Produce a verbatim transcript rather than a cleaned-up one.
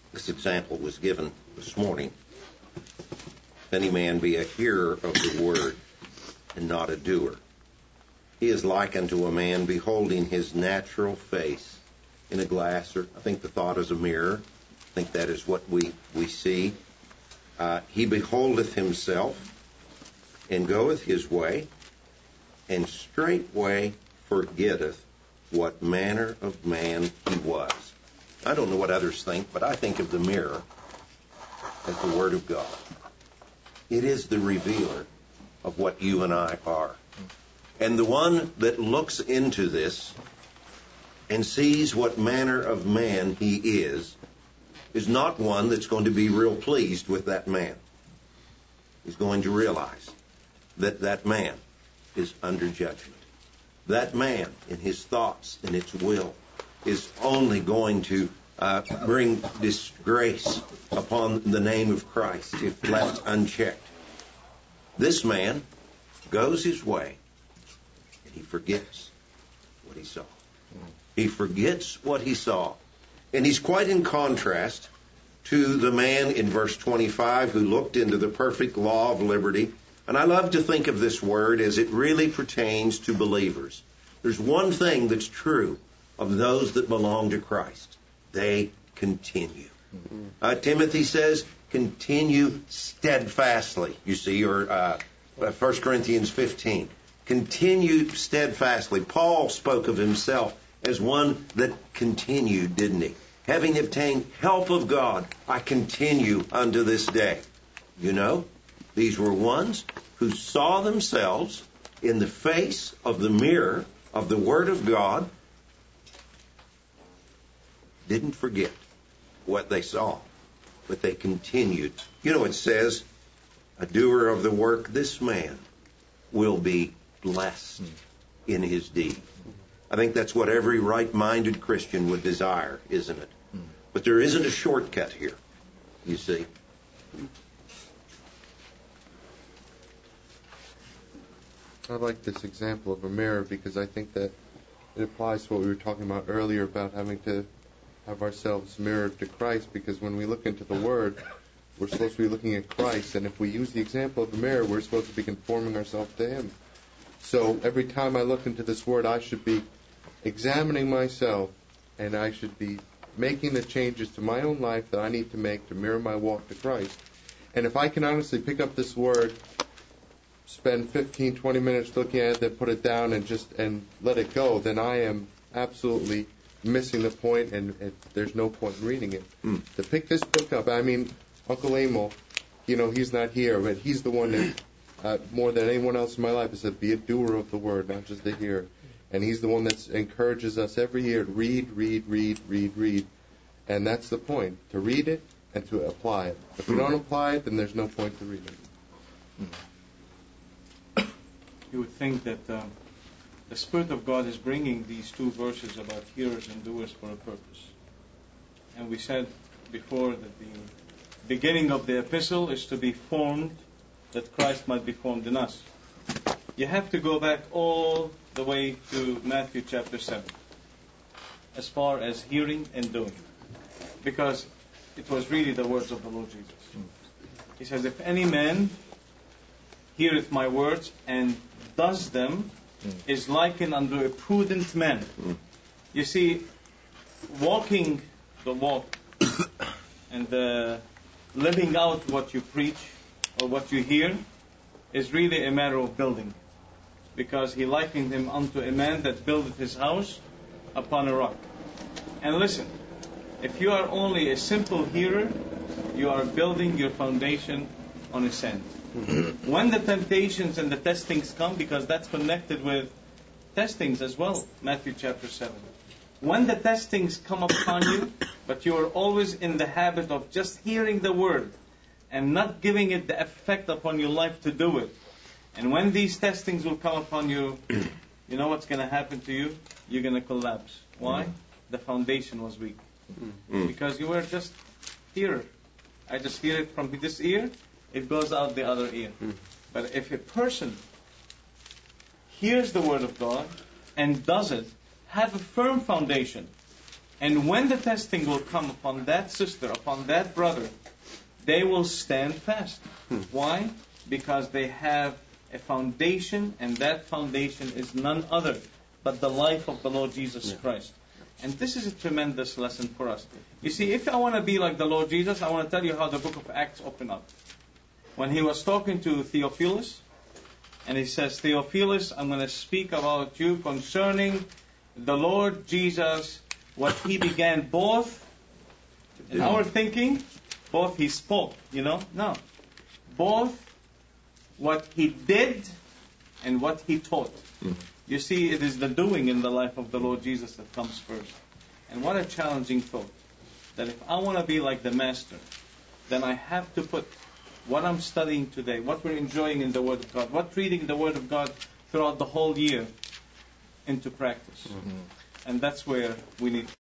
This example was given this morning. If any man be a hearer of the word and not a doer, he is like unto a man beholding his natural face in a glass, or I think the thought is a mirror. I think that is what we, we see. Uh, he beholdeth himself and goeth his way, and straightway forgetteth what manner of man he was. I don't know what others think, but I think of the mirror as the Word of God. It is the revealer of what you and I are. And the one that looks into this and sees what manner of man he is, is not one that's going to be real pleased with that man. He's going to realize that that man is under judgment. That man, in his thoughts and its will, is only going to uh, bring disgrace upon the name of Christ if left unchecked. This man goes his way, and he forgets what he saw. He forgets what he saw. And he's quite in contrast to the man in verse twenty-five who looked into the perfect law of liberty. And I love to think of this word as it really pertains to believers. There's one thing that's true of those that belong to Christ. They continue. Mm-hmm. Uh, Timothy says, continue steadfastly. You see, or uh, First Corinthians fifteen. Continue steadfastly. Paul spoke of himself as one that continued, didn't he? Having obtained help of God, I continue unto this day. You know, these were ones who saw themselves in the face of the mirror of the Word of God, didn't forget what they saw, but they continued. You know, it says, a doer of the work, this man will be blessed in his deed. I think that's what every right-minded Christian would desire, isn't it? But there isn't a shortcut here, you see. I like this example of a mirror because I think that it applies to what we were talking about earlier about having to have ourselves mirrored to Christ, because when we look into the Word, we're supposed to be looking at Christ, and if we use the example of a mirror, we're supposed to be conforming ourselves to Him. So every time I look into this Word, I should be examining myself, and I should be making the changes to my own life that I need to make to mirror my walk to Christ. And if I can honestly pick up this Word, spend fifteen, twenty minutes looking at it, then put it down and just and let it go, then I am absolutely missing the point, and it, there's no point in reading it. Mm. To pick this book up, I mean, Uncle Emil, you know, he's not here, but he's the one that, uh, more than anyone else in my life, has said, be a doer of the Word, not just a hearer. And he's the one that encourages us every year to read, read, read, read, read. And that's the point, to read it and to apply it. If we don't apply it, then there's no point to read it. You would think that uh, the Spirit of God is bringing these two verses about hearers and doers for a purpose. And we said before that the beginning of the epistle is to be formed, that Christ might be formed in us. You have to go back all the way to Matthew chapter seven, as far as hearing and doing, because it was really the words of the Lord Jesus. He says, if any man heareth my words and does them, is likened unto a prudent man. You see, walking the walk and uh, living out what you preach or what you hear is really a matter of building. Because he likened him unto a man that buildeth his house upon a rock. And listen, if you are only a simple hearer, you are building your foundation on a sand. When the temptations and the testings come, because that's connected with testings as well, Matthew chapter seven. When the testings come upon you, but you are always in the habit of just hearing the word and not giving it the effect upon your life to do it. And when these testings will come upon you, you know what's going to happen to you? You're going to collapse. Why? The foundation was weak. Because you were just hearer. I just hear it from this ear, it goes out the other ear. But if a person hears the word of God and does it, have a firm foundation, And when the testing will come upon that sister, upon that brother, they will stand fast. Hmm. Why? Because they have a foundation, and that foundation is none other but the life of the Lord Jesus Yeah. Christ. And this is a tremendous lesson for us. You see, if I want to be like the Lord Jesus, I want to tell you how the book of Acts opened up. When he was talking to Theophilus, and he says, Theophilus, I'm going to speak about you concerning the Lord Jesus, what he began both, in our thinking, both he spoke, you know? No. Both what he did and what he taught. Mm. You see, it is the doing in the life of the Lord Jesus that comes first. And what a challenging thought. That if I want to be like the Master, then I have to put what I'm studying today, what we're enjoying in the Word of God, what reading the Word of God throughout the whole year into practice. Mm-hmm. And that's where we need